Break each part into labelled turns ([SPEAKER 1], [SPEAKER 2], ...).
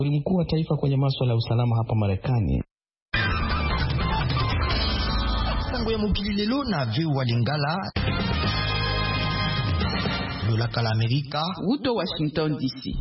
[SPEAKER 1] Mkuu wa taifa kwenye masuala ya usalama hapa Marekani.
[SPEAKER 2] Sango ya mokili lelo na VOA Lingala. Lola kala Amerika.
[SPEAKER 3] Uto Washington DC.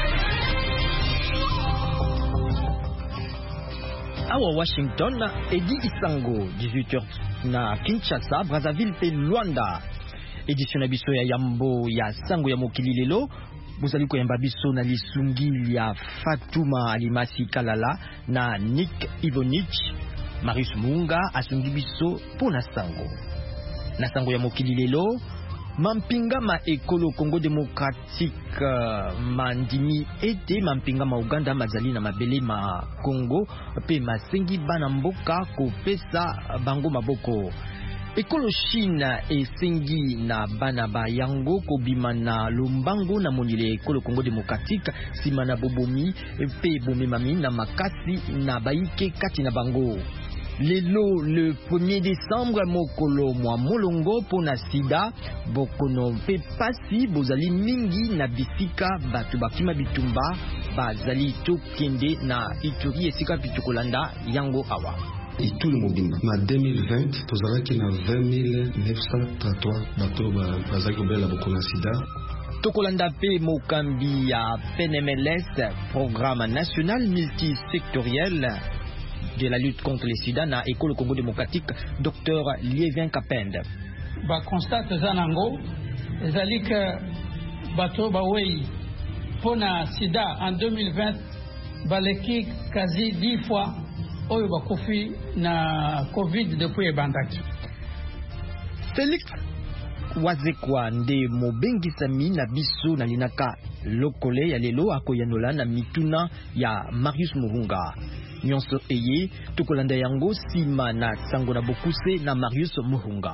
[SPEAKER 4] Awa Washington, Edi Isango, 18h na Kinshasa, Brazzaville pe Luanda. Edition abiso ya Yambo ya Sango ya mokili lelo. Bozali koyamba biso na lisungi ya Fatuma Alimasi Kalala na Nick Ivonich. Marius Munga asungi biso pona sango. Na sango ya mokili lelo, mampinga ma ekolo Congo Démocratique mandimi ete mampinga ma Uganda mazali na mabele ma Congo pe masengi bana mboka kopesa bango maboko. Ekolo China esengi na bana ba yango kobima na lombango na monile ekolo Congo Démocratique sima na bobomi pe bomemami na makasi na baike kati na bango. Lelo le 1er décembre mokolo mwa molongo pona sida bokono pe pasi bozali mingi na bisika batu bakima bitumba bazali to kende na Ituri esika pitukolanda yango awa.
[SPEAKER 5] Et tout le monde. En 2020, tozalaki na 20,933 bato bazali kobela bokona sida.
[SPEAKER 4] Tokolanda pe mokambi ya PNMLS, Programme National Multisectoriel de la lutte contre le sida na École Congo Démocratique, Dr Lievin Kapende.
[SPEAKER 6] Ba constate zanango ezali ke bato bawei pona sida en 2020 baleki quasi 10 fois oyo bakufi na COVID depuis ebandaki.
[SPEAKER 4] Félix Wazekwa nde mobengisami na biso na linaka lokole ya lelo akoyanola na mituna ya Marius Muhunga. Nyonso eye tokolanda yango sima na sango na bokuse na Marius Muhunga.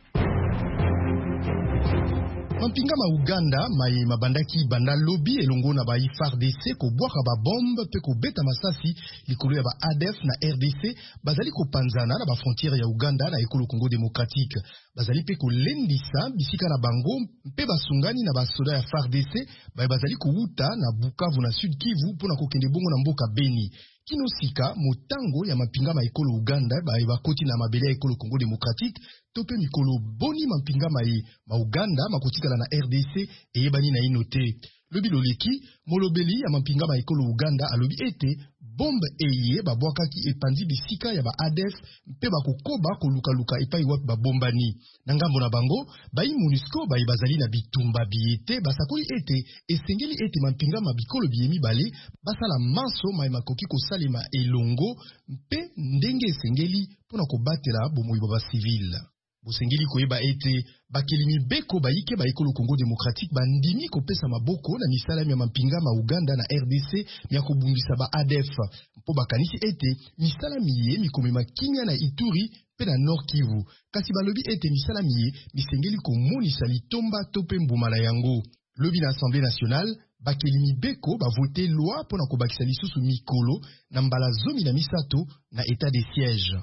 [SPEAKER 7] Mampinga ma Uganda mai mabandaki banda lobby elongo na ba FARDC ko bwaka ba bombe pe ko beta masasi likolo ya ba ADF na RDC bazali ko panzana na ba frontière ya Uganda na ekolo Congo Démocratique bazali pe ko lendisa bisika na bango pe basungani na ba soda ya FARDC bazali ko uta na Bukavu na Sud Kivu pona ko kende bongo na mboka Beni. Kino sika motango ya mapinga ma ekolo Uganda bakoti na mabele ya ekolo Congo Démocratique tope mikolo boni mapinga ma Uganda makotikala na RDC eyebani na inote. Lobi loleki molobeli ya mapinga ma ekolo Uganda alobi ete bombe eye babwakaki epandi bisika ya ba ADF mpe bakokoba koluka epai wapi babombani. Na ngambo na bango bai MONUSCO bazali na bitumba biete basakoli ete esengeli ete mapinga mabikolo biyemi bale basala maso makoki kosalema elongo mpe ndenge esengeli pona kobatela bomoi ba civil. Bosengeli koyeba ete bakelimi beko baike ba ekolo Congo Démocratique bandimi kopesa maboko na misala ya mapinga ma Uganda na RDC ya kobundisa ba ADF mpo bakanisi ete misala miye mikomema kimia na Ituri pe na Nord Kivu kasi balobi ete misala miye misengeli komonisa litomba tope mbumala yango. Lobi na Assemblée nationale bakelimi beko voté loi pona kobakisa lisusu mikolo na mbala zomi na misato na état de siège.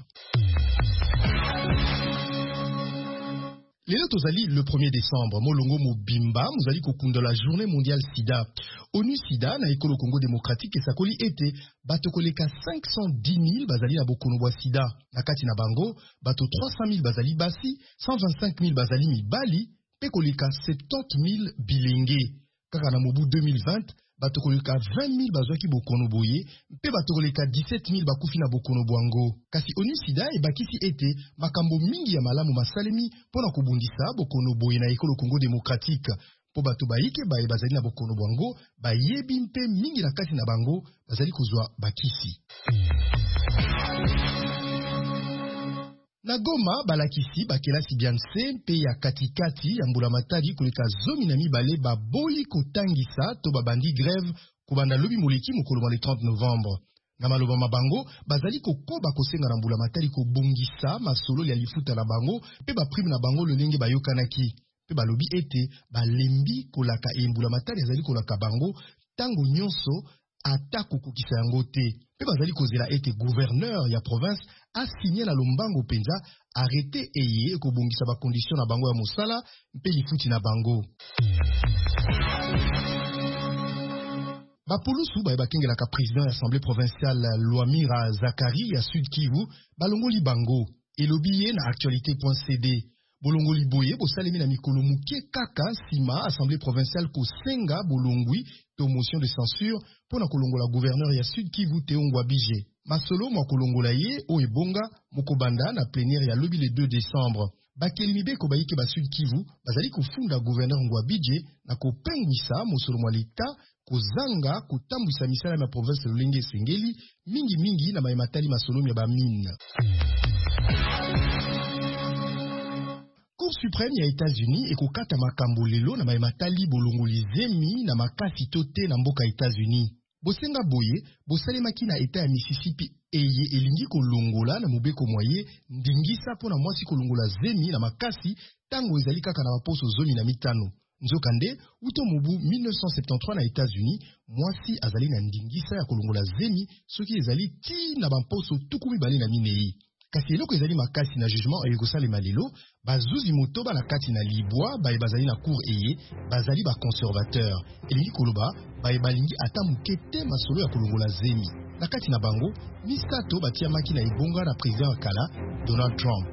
[SPEAKER 7] Lelo tozali le 1er décembre, molongo mobimba, mozali kokunda la journée mondiale sida. ONU sida na ekolo Congo Démocratique esakoli ete bato koleka 510 000 bazali na bokono bwa sida. Na kati na bango, bato 300 000 bazali basi, 125 000 bazali mibali, pe koleka 70 000 bilenge. Kaka na mobu 2020, bato koleka 20 000 bazwaki bokono boye, pe bato koleka 17 000 bakufi na bokono bwango. Kasi ONU sida ebakisi ete makambo mingi ya malamu masalemi pona kubundisa bokono boye na ekolo Congo Démocratique. Po bato baike bazali na bokono bwango, bayebi mpe mingi na kati na bango bazali kozwa bakisi. Na Goma balakisi bakelasi bianse mpe ya katikati ya Mbulamatari koleka zomi na mibale baboyi kotangisa to babandi grève kobanda lobi moleki mokolo le 30 novembre. Na maloba mabango bazali kokoba kosenga na Mbulamatari kobongisa masolo ya lifuta na bango pe ba prime na bango lolenge bayokanaki. Pe balobi ete balembi kolaka Mbulamatari azali kolaka bango tango nyonso ata kokokisa yango te. Pe bazali kozela ete gouverneur ya province a signé na lombango penza arrêté eye kobongisa ba condition na bango ya mosala mpe lifuti na bango. Bapulusu bakingelaka président ya assemblée provinciale Lwamira Zakari ya Sud Kivu balongoli bango elobiye na actualité.cd. Bolongoli boye bosalemi na mikolo muke kaka sima assemblée provinciale kosenga bolongwi to motion de censure pona kolongola gouverneur ya Sud Kivu Teongwa Bije. Masolo mwa kolongola ye o ebonga mokobanda na plénière ya lobi le 2 décembre. Bakelimibe ko bayike ba Sud Kivu bazali kofunda gouverneur Ngwa Bije na kopengwisa mosolo mwa leta kozanga kotambwisa misala ya province Lolenge Sengeli mingi na maematali masolo ya ba mine. Cour suprême ya États-Unis ekokata makambo lelo na maematali bolongoli zemi na makasi tote na mboka États-Unis. Bosenga boye bosalemaki na eta ya Mississippi eye elingi kolongola na mobeko moye ndingisa pona mwasi kolongola zemi na makasi tango ezali kaka na baposo zoni na mitano. Nzokande uto mobu 1973 na États-Unis mwasi azali na ndingisa ya kolongola zemi soki ezali ti na baposo tukumi bale na minei. Kasi eloko ezali makasi na jugement eyokosalema lelo bazuzi motoba na kati na libwa bazali na cour eye bazali ba conservateur elingi koloba balingi ata muke te masolo ya kolongola zemi na kati na bango misato batiamaki na ebonga na président kala Donald Trump.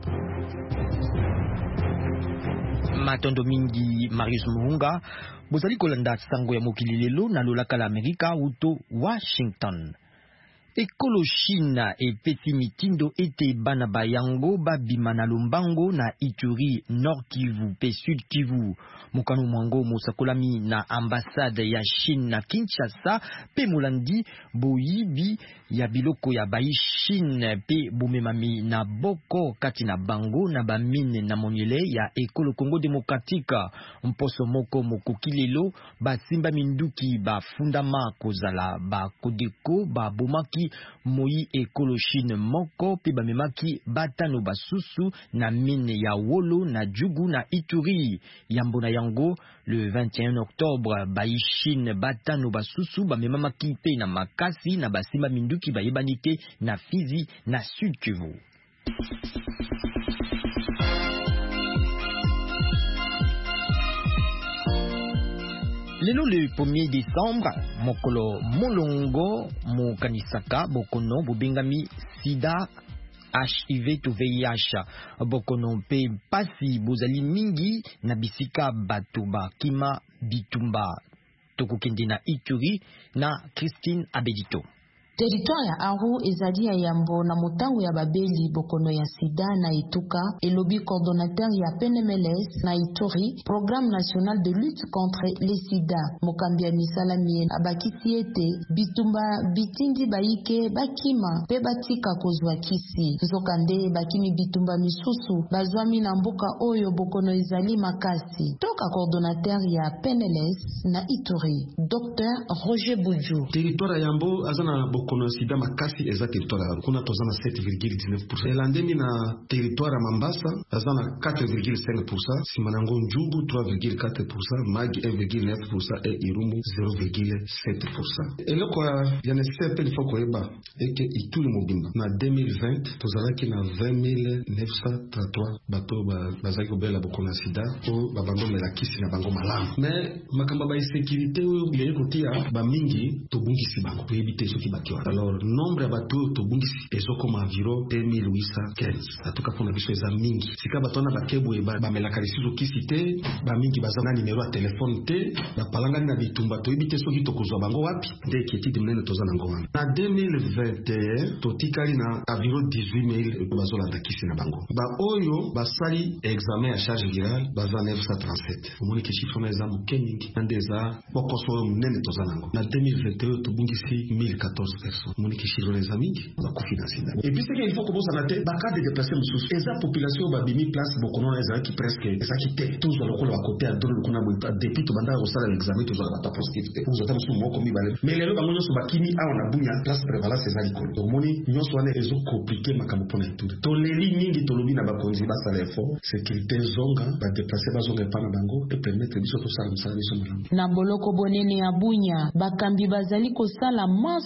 [SPEAKER 4] Matondo mingi Marius Muhunga bozali kolanda sango ya mokili lelo na lolaka la Amerika uto Washington. Ekolo China epesi mitindo ete bana bayango babima na lombango na Ituri, Nord Kivu pe Sud Kivu. Mokano mwango mosakolami na ambassade ya Chine na Kinshasa pe molandi boyibi ya biloko ya bayi Chine pe bomemami na boko kati na bango na bamine na monyele ya ekolo Congo Demokratika. Mposo moko mokokilelo basimba minduki bafundama kozala bakodeko babomaki moyi ekolo Chine moko pe bamemaki batano basusu na mine ya Wolo na Jugu na Ituri. Yambo na yango le 21 octobre bayi Chine batano basusu bamemaki pe na makasi na basimba minduki bayebanite na Fizi na Sud Kivu. Lelo le 1er décembre, mokolo molongo mokanisaka bokono bobengami sida HIV to VIH bokono pe pasi bozali mingi na bisika bato bakima bitumba tokokende na Ituri na Christine Abedito.
[SPEAKER 8] Territoire ya Aru ezali ya yambo na motango ya babeli bokono ya sida na etuka elobi coordonnateur ya PNMLS na Ituri Programme national de lutte contre les sida. Mokambi ya misala mien abakisi ete bitumba bitindi baike bakima pe batika kozwa kisi. Nzokande bakimi bitumba misusu bazwami na mboka oyo bokono ezali makasi. Toka coordonnateur ya PNLS na Ituri Dr Roger Boudjou.
[SPEAKER 5] Territoire ya yambo azana kono sida makasi eza territoire kuna tozana 7,19%. Elandemi na territoire ya Mambasa azana 4,5%, Simanango Njubu 3,4%, Magi 1,9% et Irumu 0,7%. Eloko ya necessaire il faut koyeba eke Ituri mobimba na 2020 tozalaki na 20,933 bato bazaki kobela bokona sida o babango mela kisi na bango malamu. Mais makamba ba sécurité oyo bien kotia ba mingi tobungisi bango to ebite soki bakiwa. Alors nombre ya bato tobungisi ezokoma environ 2815. Atuka pona biso eza mingi. Sika batona bakebo ba melaka lisizo kisi te, ba mingi bazana numéro ya téléphone te, ba palanga na bitumba to ebite soki tokozwa bango wapi nde kiti dimene tozana ngwana. Na 2021 totikali na environ 18000 bazola dakisi na bango. Ba oyo basali examen ya charge virale baza 937. Omoni ke chiffre na eza mukeningi ndeza bokoso munene tozana ngo. Na 2021 tobungisi 1014 personnes. Omoni ke chiffre na eza mingi ba kofinansinda. Et puis c'est qu'il faut commencer à noter ba cas de déplacés mususu. Eza population ba bimi place bokono eza ki presque eza ki te. Tous dans le coin côté à donner kuna depuis to banda osala l'examen tous dans la positivité. Vous êtes mususu moko mi balé. Mais lelo bango nyoso bakini a on a bunya place prévalence eza likolo. Omoni nyoso wana ezo compliquer makambo pona etude. To leli mingi to lobi na bakonzi basala effort sécurité zonga ba déplacer bazonga pana bango et permettre biso to sala musala biso malamu.
[SPEAKER 8] Na boloko bonene ya bunya bakambi bazali kosala maso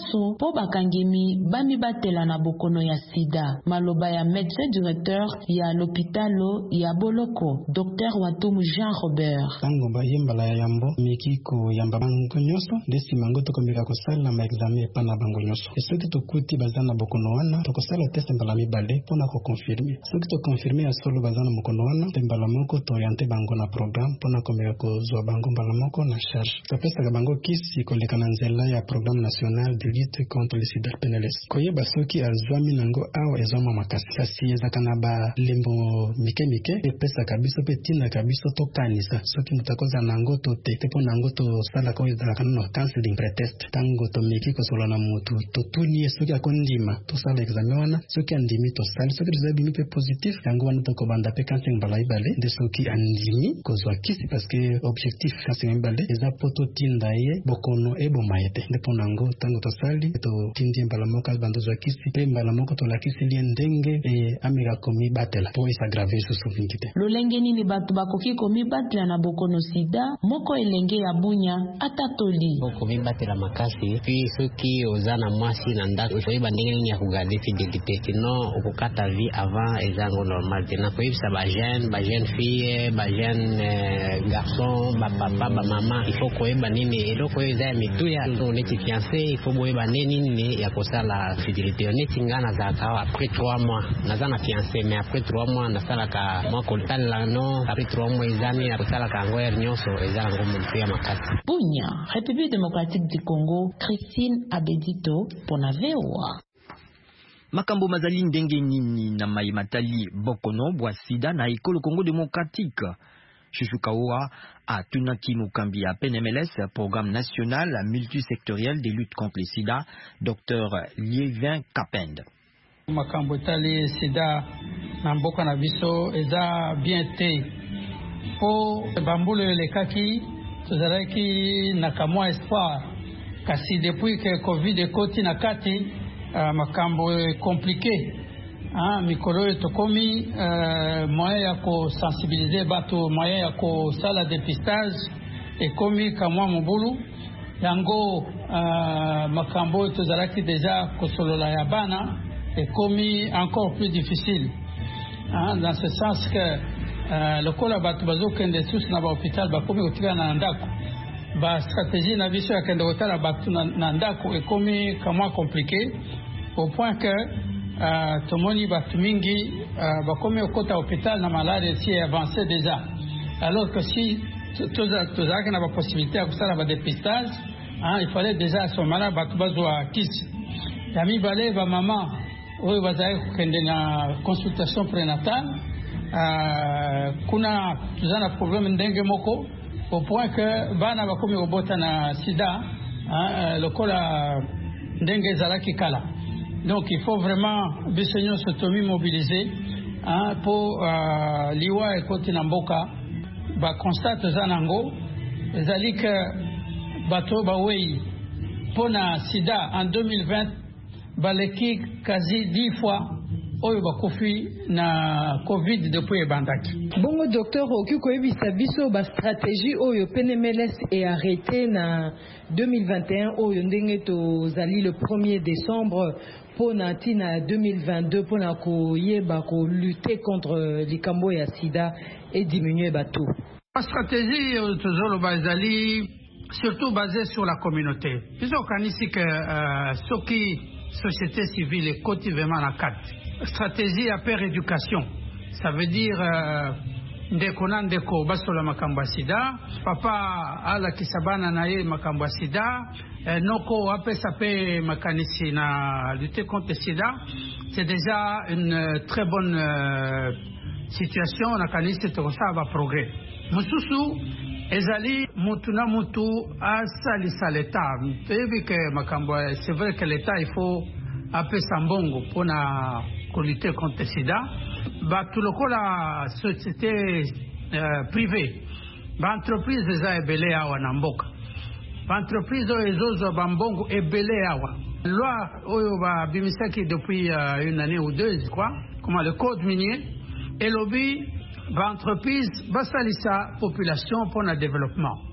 [SPEAKER 8] po bakangemi bami batela na bokono ya sida. Maloba ya médecin directeur ya l'hôpitalo ya Boloko, Dr Watumu Jean Robert.
[SPEAKER 9] Tango ba yembala ya yambo miki ko yamba bango nyoso desi mango to komika ko sala ma examen pana bango nyoso. Esoki to kuti bazana bokono wana to ko sala test mbala mibale pona ko confirmer. Soki to confirmer asolo bazana bokono wana mbala moko to orienter bango na programme pona komika ko zwa bango mbala moko na charge. To pesa bango kisi ko lekana nzela ya programme national de lutte contre le sida PNLS. Koyeba soki azwami nango awa ezoma makasi. Kasi ezakana ba lembo mike pesa kabiso pe tina kabiso to kanisa. Soki mutakoza nango to te po nango to sala ko ezakana no counseling pretest. Tango to miki ko solo na mutu to tuni soki akondima to sala examen wana soki andimi to sala soki rezabi mi pe positif yango wana to ko banda pe counseling balai bale de soki andimi ko zwa kisi parce que objectif counseling bale eza poto tinda ye bokono ebo maete ndipo nango tango to sali to tindi mbala moka bando zwa kisi pe mbala moko to la kisi li ndenge amira komi batela po isa grave susu vinkite
[SPEAKER 8] lolenge nini batu bakoki komi batela na bokono sida moko elenge ya bunya atatoli
[SPEAKER 10] komi batela makasi puis soki ozana mwasi na ndako soyeba ndenge nini ya kugarder fidelité sinon okukata vie avant ezango normal tena koyebisa ba jeune fille ba jeune garçon ba papa ba mama il faut koyeba nini eloko eza ya mituya neti fiancé il faut boyeba nini ya kosala fidelité neti ngana za kawa après 3 mois nazana fiancé mais après 3 mois nasala ka mwa koltala no après 3 mois ezani ya kosala ka ngoyer nyonso ezala ngombe mfuya makasi
[SPEAKER 8] Bunya, République démocratique du Congo, Christine Abedito pona VOA.
[SPEAKER 4] Makambo mazali ndenge nini na mai matali bokono bwa sida na ekolo Congo démocratique. Chouchoukaoua a tunaki mukambi ya PNMLS, programme national multisectoriel de lutte contre le sida, Dr Lievin Kapend.
[SPEAKER 6] Makambo tali sida na mboka na biso eza bien te po bambulo elekaki tozalaki na kamwa espoir kasi depuis que covid ekoti na kati makambo compliqué mikolo tokomi moyen ya kosensibiliser bato moyen ya kosala dépistage ekomi kamwa mobulu yango makambo tozalaki deja kosolola ya bana ekomi encore plus difficile dans ce sens que lokola bato bazokende tous na bahôpital bakomi kotika na ndako bastratégie na biso ya kende kotala bato na ndako ekomi kamwa compliqué au point que tomoni bato mingi bakomi okota hôpital na malade esi avancé déjà alors que si tozalaki na bapossibilité ya kosala badépistage il fallait déjà à ce moment-là bato bazwa kisi ya mibale bamama oyo bazalaki kokende na consultation prénatale kuna tuzana problème ndenge moko au point que bana bakomi kobota na sida lokola ndenge ezalaki kala. Donc il faut vraiment biso nyonso tomi mobiliser po liwa ekoti na mboka baconstate eza nango ezali ke bato bawei mpona sida en 2020 baleki quasi 10 fois oyo bakufi na covid depuis ebandaki.
[SPEAKER 11] Bongo docteur oki koyebisa biso ba stratégie oyo PNMLS est arrêté na 2021 oyo ndenge tozali le 1er décembre pona tina 2022 pona koyeba ko lutter contre likambo ya sida et diminuer bato.
[SPEAKER 6] La stratégie tozoloba ezali surtout basée sur la communauté. Biso kanisi que soki société civile ekoti vraiment na kati stratégie à paire éducation, ça veut dire ndeko na ndeko basola makambo ya sida papa ala kisabana na ye makambo ya sida noko apesa pe makanisi na lutter contre sida. C'est déjà une très bonne situation na kanisi tokosa ba progrès mususu ezali mutu na mutu asalisa l'État. C'est vrai que l'État il faut apesa mbongo pona lutter contre le sida. Tout la société privée, l'entreprise eza ebele awa na mboka. L'entreprise ezozo bambongo ebele awa. Loi oyo ba bimisaki depuis une année ou deux, je crois, comme le code minier, et lobby l'entreprise basalisa population pour le développement.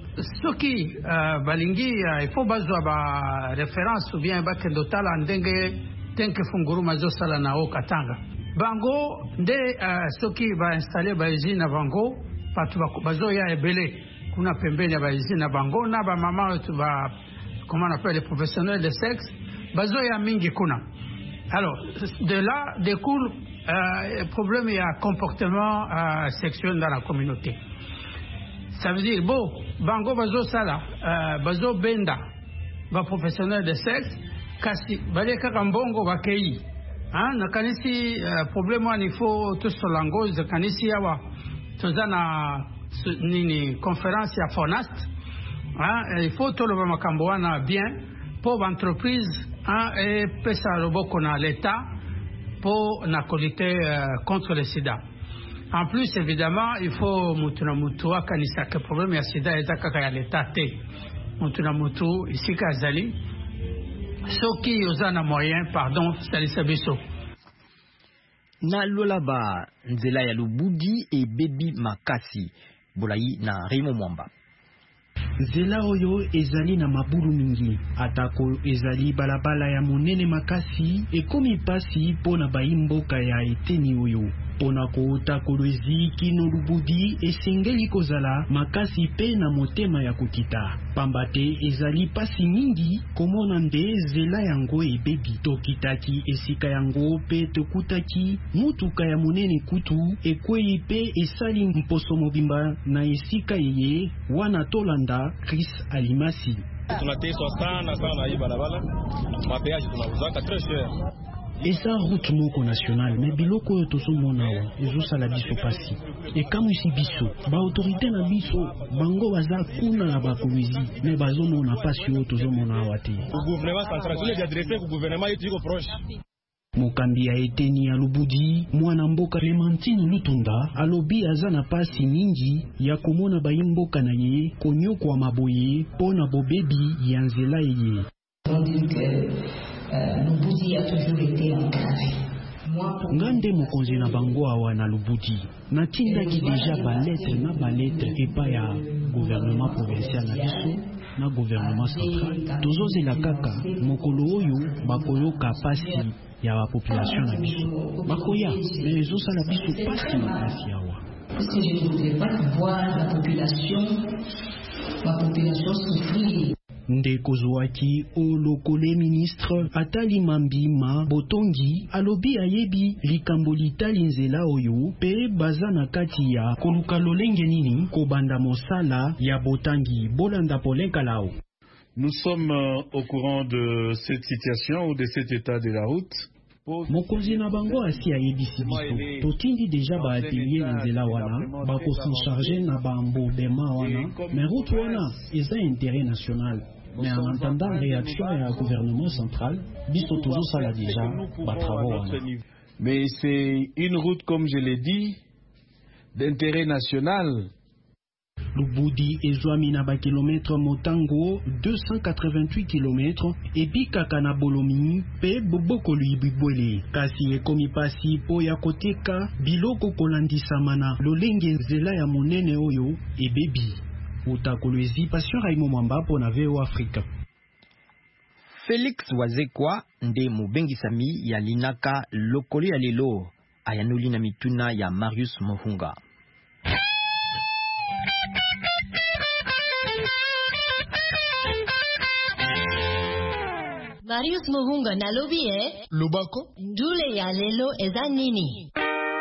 [SPEAKER 6] soki balingi il faut bazwa ba référence ou bien bakendo tala ndenge tenke funguruma zosala na o Katanga bango nde soki ba installer ba usine bango patu bazoya ebele kuna pembeni ba usine bango na ba mama tu ba comment on appelle les professionnels de sexe bazoya mingi kuna. Alors de là découle problème il y a comportement sexuel dans la communauté. Ça veut dire bon bango bazo sala bazo benda ba professionnel de sexe kasi bale kaka mbongo bakei na kanisi problème il faut tout ce langage kanisi yawa tozana nini conférence ya Fonast il faut tout le makambo wana bien pour entreprise et pesa roboko na l'état pour na qualité contre le sida. En plus, évidemment, il faut mutuna mutu akanisa que problème ya sida ezaka ya l'état te. Mutuna mutu ici kazali. Soki ozana moyen, pardon, salisa biso.
[SPEAKER 4] Na lolaba nzela ya Lubudi et Baby Makasi. Bolai na Raymond Mwamba.
[SPEAKER 12] Nzela oyo ezali na mabulu mingi atako ezali balabala ya monene makasi ekomi pasi pona baimboka ya eteni oyo pona koota kolwezi kino Lubudi esengeli kozala makasi pe na motema ya kokita pambate ezali pasi mingi komona nde nzela yango ebebi tokitaki esika yango pe tokutaki mutuka ya monene kutu ekwei pe esali mposo mobimba na esika yeye wana tolanda Chris Alimasi.
[SPEAKER 13] Tunateswa sana hii barabara. Mapeaji tunauzaka très cher.
[SPEAKER 12] Eza route moko national mais biloko oyo tozomona awa ezosala biso pasi ekamwisi biso baautorité na biso bango baza kuna na bakolwezi mais bazomona pasi oyo tozomona awa te.
[SPEAKER 13] Gouvernement central tuli adressé ku gouvernement yetu iko proche.
[SPEAKER 12] Mokambi ya eteni ya Lubudi mwana mboka Clementine Lutunda alobi aza na pasi mingi ya komona baimboka na ye konyokwa maboye pona bobebi ya nzela ye.
[SPEAKER 14] Lubudi a toujours été enclavé.
[SPEAKER 12] Ngande mokonzi na bango awa na Lubudi natindaki deja baletre na baletre epa ya gouvernement provincial na biso na gouvernement central tozozela kaka mokolo oyo bakoyoka pasi ya la population na biso bakoya mais ezosala biso pasi makasi awa
[SPEAKER 14] parce que je ne voudrais pas voir la population souffrir.
[SPEAKER 12] Ndeko Zouaki olokole ministre Atali Mambima Botongi alobi ayebi likambo litali nzela oyo pe baza na kati ya koluka lolenge nini kobanda mosala ya Botangi bolanda polenka lao.
[SPEAKER 15] Nous sommes au courant de cette situation ou de cet état de la route.
[SPEAKER 12] Mokonzi na bango asi ayebisi biso totindi deja ba atelier na nzela wana bakosi charge na bambobema wana mais route wana eza intérêt national. Mais en entendant réaction à gouvernement central, biso toujours ça l'a déjà, travaux.
[SPEAKER 15] Mais c'est une route, comme je l'ai dit, d'intérêt national.
[SPEAKER 12] Lubudi ezwami na ba kilomètre motango 288 km et bikaka na bolomi pe boboko luibibwele kasi ekomi pasi po ya koteka biloko kolandisama na lolenge nzela ya monene oyo ebebi. Utakolwezi Passion Raymond Mwamba pour na VO Africa.
[SPEAKER 4] Félix Wazekwa nde mubengisami ya linaka lokoli ya lelo ayanuli na mituna ya Marius Mohunga.
[SPEAKER 16] Marius Mohunga nalobi
[SPEAKER 7] Lobako
[SPEAKER 16] ndule ya lelo eza nini?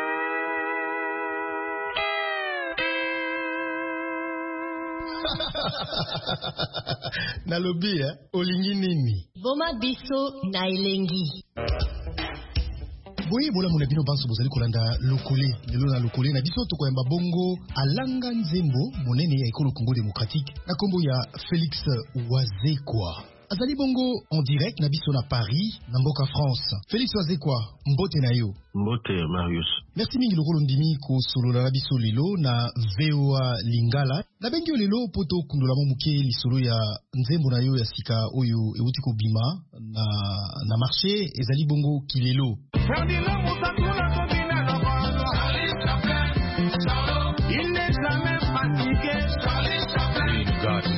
[SPEAKER 7] Nalobi olingi nini?
[SPEAKER 16] Boma biso na elengi.
[SPEAKER 7] Boye bola mona bino banso bozali kolanda lokole lelo na lokole na biso tokoyamba bongo alanga nzembo monene ya ekolo Congo démocratique na kombo ya Félix Wazekwa. Azali bongo en direct na biso na Paris na mboka France. Félix Wazekwa, mbote na yo.
[SPEAKER 17] Mbote Marius.
[SPEAKER 7] Merci mingi lokolo ndimi ko solo na biso lelo na VOA Lingala. Na bengi lelo poto kundola muke lisolo ya nzembo na yo ya sika oyo euti ko bima na marché ezali bongo kilelo.
[SPEAKER 17] Il n'est jamais fatigué.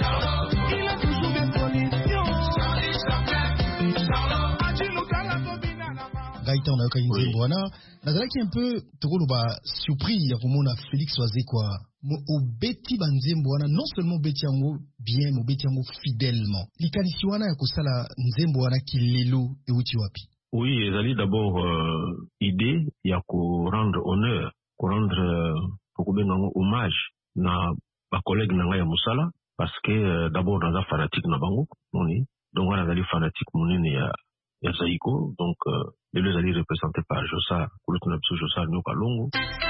[SPEAKER 7] Gaïta on a eu nzembo wana nazalaki un peu tokoloba surpris ya komona Félix Wazekwa obeti banzembo wana non seulement obeti yango bien obeti yango fidèlement likanisi wana ya kosala nzembo wana kilelo euti wapi?
[SPEAKER 17] Oui, ezali d'abord idée ya ko rendre honneur, ko rendre hommage na ba collègue na ngai ya musala parce que d'abord naza fanatique na bango moni donc wana azali fanatique monene ya Zaiko donc les deux allaient représentés par Josa Kulutu na biso Josa Nyoka Longo.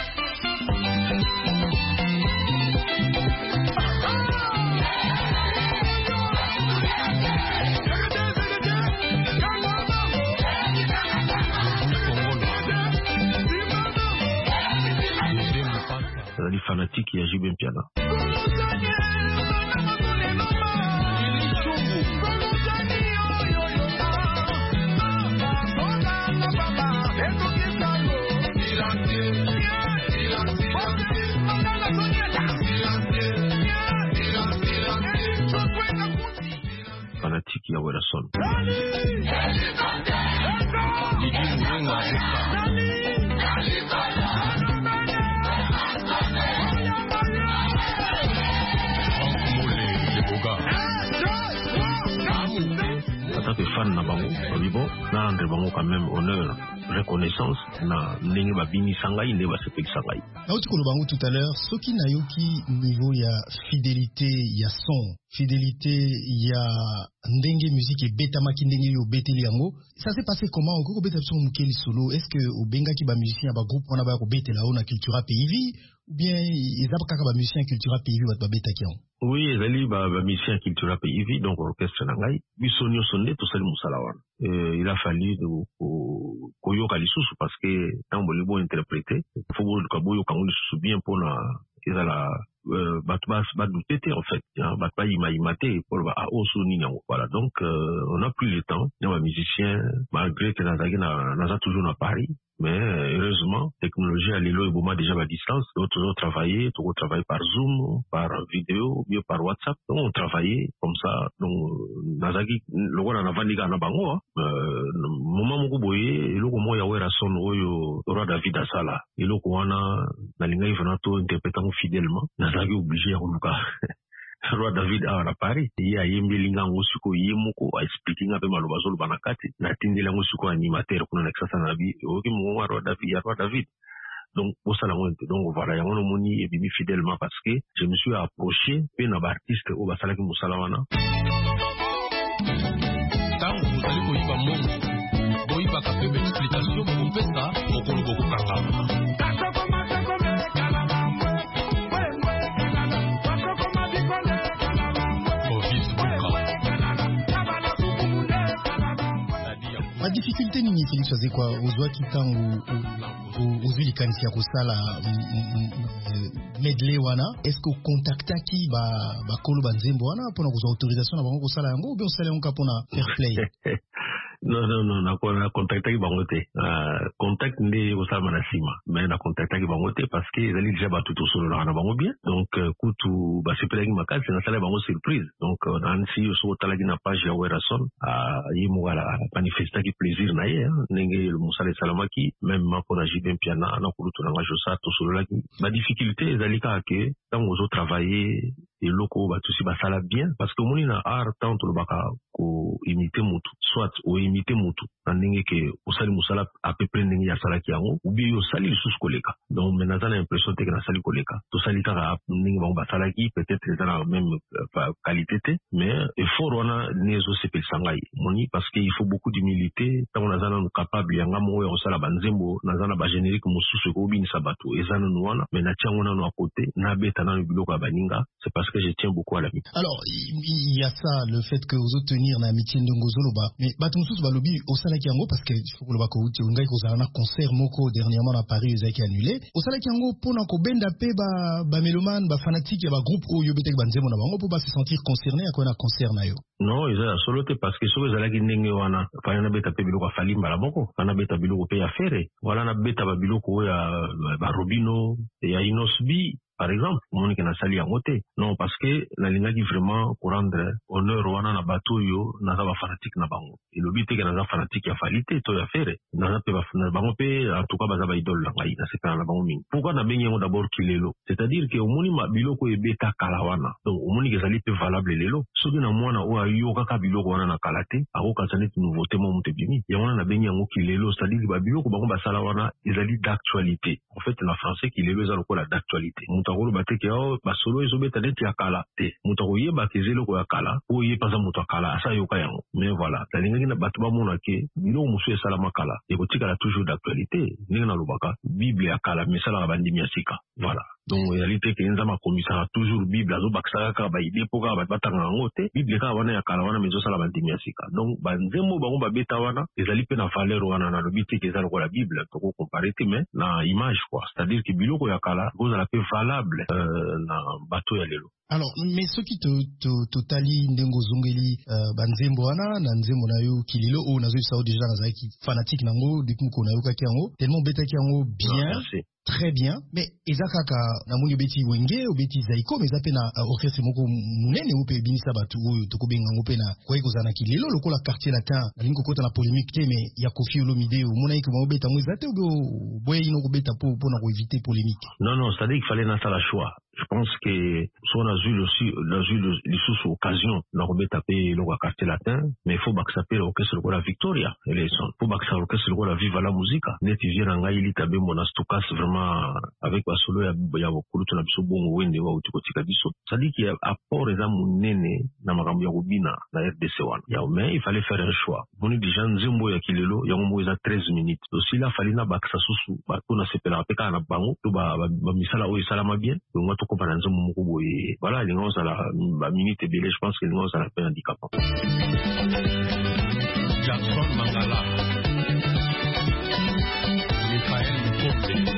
[SPEAKER 17] Les fanatiques qui agit bien piano. Fanatique ya Werason. En tant que fan na bango, bon, na rendre bango quand même honneur, reconnaissance na ndenge babini sangai nde basepeli sangai.
[SPEAKER 7] Na uti kolo bango tout à l'heure, soki na yoki niveau ya fidélité ya son, fidélité ya ndenge musique et beta maki ndenge yo beteli yango, ça s'est passé comment au beta son mukeli solo? Est-ce que au benga ki ba musicien ba groupe wana ba ko betela ona cultura pays ou bien ezaba kaka ba musicien cultura pays ba beta ki yango?
[SPEAKER 17] Oui, ezali ba musicien cultura pays donc orchestre nangai bisonyo sonne to sali musala wana. Il a fallu koyoka lisusu parce que tambo libo interpréter faut que boyo kango lisusu bien pour na ezala batbas en fait batba imate pour ba osoni nyango voilà donc on a pris le temps les musiciens malgré que naza toujours à Paris mais heureusement technologie à l'élo et boma déjà à distance d'autres ont travaillé par Zoom par vidéo bien par WhatsApp donc on travaillait comme ça donc nazaki lokona na vandiga na bango moment moko boye eloko mo ya Werason oyo Roi David asala eloko wana na linga ivana to interprétant fidèlement nazaki obligé ya koluka Roi David à Paris ye ayembelinga ngosiko yemoko a expliquer pe maloba zolo banakati na tindela ngosiko animateur kuna na kisasa na bi oki mo Roi David donc pour ça donc voilà ya ngono moni ebibi fidèlement parce que je me suis approché pe na artiste au basala ki musala wana
[SPEAKER 18] tango uzali koyiba mbongo boyiba ka pe explication ko pesa okolo boko kaka
[SPEAKER 7] ma difficulté nini Félix Wazekwa ozwa kitango ozwi likanisi ya kosala medley wana est-ce que contactaki ba kolo banzembo wana pona kozwa autorisation na bango kosala yango ou bien osala yango ka pona fair play?
[SPEAKER 17] Non, na contactaki bango te. Contact nde kosala na sima mais na contactaki bango te parce que ezali déjà batu to solo na bango bien donc kutu basepelaki makasi na sala bango surprise donc nansi so talaki na page ya Werason yimo wala manifestaki plaisir na ye ndenge musala salamaki même mako na jibem piana na kulutu na Josa to solo laki ma difficulté ezali ka ke tango zo travailler et loko batusi basala bien parce que moni na art tant to baka ko imiter mutu soit o imiter mutu ndenge ke osali musala à peu près ndenge ya salaki yango ou bien yo sali lisusu koleka donc maintenant na impression te que na sali koleka to sali ka ndenge bango basalaki peut-être c'est la même qualité te mais effort wana nezo sepel sangai moni parce que il faut beaucoup d'humilité tant on azana capable yanga mo ya osala banzembo nazana ba générique mususu ko binisa bato ezana nuana mais na tiango na côté na beta na biloko baninga c'est parce que je tiens beaucoup à la vie.
[SPEAKER 7] Alors il y a ça le fait que vous tenir na amitié ndongozoloba mais batumsusu balobi osala kiango parce que il faut que le bako uti ngai ko zana concert moko dernièrement à Paris ezaki annulé osala kiango pona ko benda pe ba mélomane ba fanatique ya ba groupe oyo betek banzemo na bango po ba se sentir concerné à quoi na concert na yo.
[SPEAKER 17] Non ils a solo te parce que so ezalaki ndenge wana fa na beta pe biloko fali mbala moko na beta biloko pe ya fere voilà na beta ba biloko ya ba Robino ya Inosbi par exemple moni ke na sali yango te non parce que nalingaki vraiment kurendre honneur wana na bato oyo naza ba fanatique na bango elobi te ke naza fanatique ya fali te to ya fere naza pe na bango pe en tout cas baza ba idole na ngai nasepela na bango mingi pourquoi nabengi yango d'abord kilelo c'est-à-dire que omoni biloko ebeta kala wana donc omoni ke ezali pe valable lelo soki na mwana oyo ayokaka biloko wana na kala te akokanisa neti nouveauté mo moto ebimi yango wana nabengi yango kilelo c'est-à-dire babiloko bango basala wana ezali d'actualité en fait na français kilelo eza lokola d'actualité moto akoloba te ke basolo ezobeta neti ya kala te moto akoyeba ke eza eloko ya kala oyo ye mpenza moto ya kala asa yoka yango mais voilà nalingaki na bato bamona ke biloko mosusu esalama kala ekotikala toujours d'actualité ndenge nalobaka bible ya kala mais esalaka bandimi ya sika voilà donc réalité ke nzambe akomisaka toujours bible azobakisaka kaka baide mpo kaka bato batanga yango te bible kaka wana ya kala wana mais ezosala bandimi ya sika donc banzembo bango babeta wana ezali mpe na valeur wana nalobi te ke eza lokola bible tokokompare te mais na image quoi c'est-à-dire ke biloko ya kala ekozala mpe valable na bato ya lelo.
[SPEAKER 7] Alors, mais ce qui totali ndengo zongeli banzembo wana na nzembo na yo kililo o nazo sao déjà nazaki fanatique nango depuis ko na yo ka kiango tellement beta kiango bien très bien mais ezakaka na moni beti wenge obeti zaiko mais zape na orchestre moko munene ope binisa batu oyo tokobenga ngope na kwa ikozana kililo lokola quartier latin na lingo kota na polémique te mais ya Koffi Olomide o mona ikoma obeta mwezate obo boye ino kobeta po na ko éviter polémique.
[SPEAKER 17] Non, c'est-à-dire qu'il fallait na sala choix. Je pense que si on a eu les sous-occasions de remettre le quartier latin, mais il faut que ça s'appelle l'orchestre de la Victoria. Il faut que ça l'orchestre de la Viva la Musica. Net il vient en Gaïli tabe mon astukas vraiment avec la solo ya beaucoup de nabiso bongo wende wa utikotika biso. Ça dit qu'il y a apport eza munene na makambo ya rubina na RDC wana. Ya mais il fallait faire un choix. Moni déjà nzembo ya kilelo ya mo eza 13 minutes. Aussi là fallait na baksa susu ba to na sepela peka na bango to ba misala o salama bien. Donc voilà, les gens à la minute et je pense que les gens à la peine handicapant.
[SPEAKER 18] Jackson Mangala, Michael Mukombe.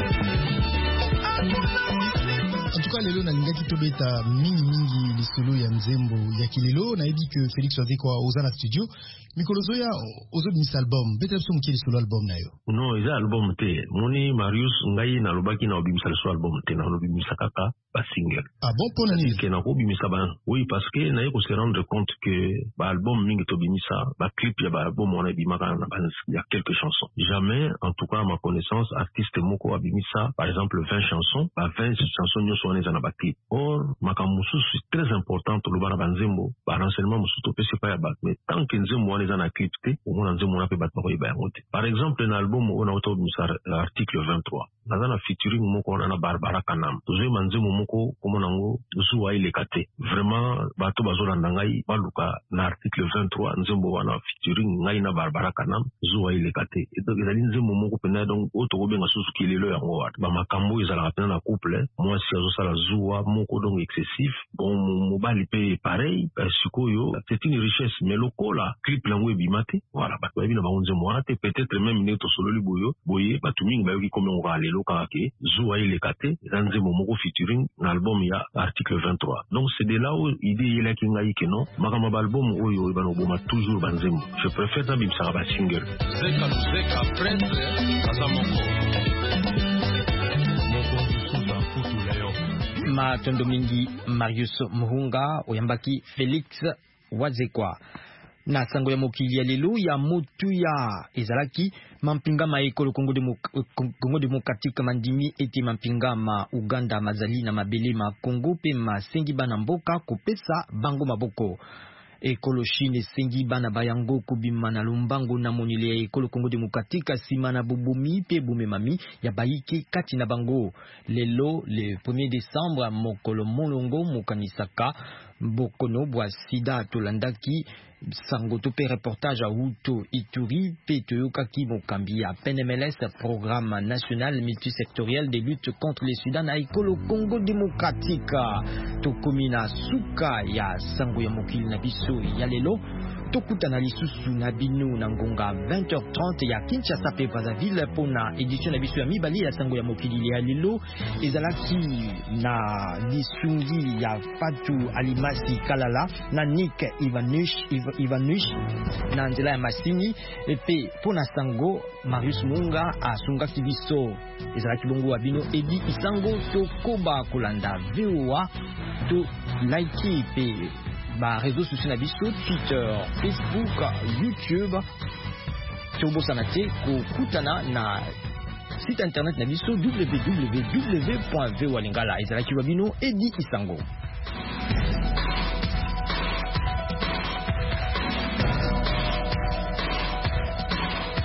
[SPEAKER 7] En tout cas, lelo na lingaki tobeta mingi lisolo ya nzembo ya kilelo na ebi que Félix Oazé kwa ozana studio mikolozo ya ozobimisa album beta biso mokili solo album na yo.
[SPEAKER 17] Non, eza album te. Moni Marius ngai na lobaki na obimisa solo album te na lobimisa kaka ba single.
[SPEAKER 7] Ah bon pour nani?
[SPEAKER 17] Que na obimisa ba. Oui, parce que na yeko se rendre compte que ba album mingi tobimisa ba clip ya ba album on a bimaka na ba il y a quelques chansons. Jamais en tout cas à ma connaissance artiste moko abimisa par exemple 20 chansons, ba 20 chansons nyoso on na ba clip. Or makamusu c'est très important to lobana banzembo ba renseignement musu to pese pa ya ba. Mais tant que nzembo on na clip te au moins nzembo na pe ba ko yeba ngote. Par exemple un album on a autobimisa l'article 23. Nazana featuring moko na Barbara Kanam. Tozo manzembo moko komo nango zuwa ile kate. Vraiment bato bazolanda ngai baluka na article 23 nzembo wana featuring ngai na Barbara Kanam zuwa ile kate. Et donc ezali nzembo moko pena donc oto benga susu kilelo yango wat. Ba makambo ezala pena na couple, moi si azosala zuwa moko donc excessif. Bon mobali pe pareil, sikoyo c'est une richesse mais lokola clip lango ebimate. Voilà, bato babi na ba nzembo wana te peut-être même neto solo liboyo boye bato mingi bayoki comme on va lelo kake zuwa ile kate nzembo moko featuring na album ya article 23. Donc c'est de là où idée il y a qui ngai que non makama ba album oyo bano boma toujours banzembo. Je préfère na bimsa ba single.
[SPEAKER 18] Zeka prêtre azamoko.
[SPEAKER 4] Matondo mingi Marius Muhunga oyambaki Félix Wazekwa na sango ya mokili ya lelo ya motu ya ezalaki mampinga ma ekolo Congo Democratique mandimi ete mampinga ma Uganda mazali na mabele ma Congo pe masengi bana mboka kopesa bango maboko. Ekolo Chine sengi bana bayango kubima na lumbango na monile ya ekolo Congo Democratique sima na bubumi pe bumemami ya baiki kati na bango. Lelo le 1er décembre mokolo molongo mokanisaka bokono bwa sida tolandaki sango tope reportage à Huto Ituri pe toyokaki mokambi ya PNMLS programme national multisectoriel de lutte contre les sida na ekolo Congo Démocratique. Tokomina suka ya sango ya mokili na biso ya lelo tokutana lisusu na bino na ngonga 20h30 ya Kinshasa pe Brazzaville pona édition na biso ya mibali ya sango ya mokili ya lelo ezalaki na lisungi ya Fatou Alimasi Kalala na Nick Ivanush na nzela ya masini epe pona sango Marius Munga asunga kibiso ezalaki bongo wa bino Edi Isango tokoba kolanda VOA to like pe ba réseaux sociaux na biso Twitter, Facebook, YouTube tobosana te kokutana na site internet na biso www.voalingala ezalaki wa bino Edi Isango.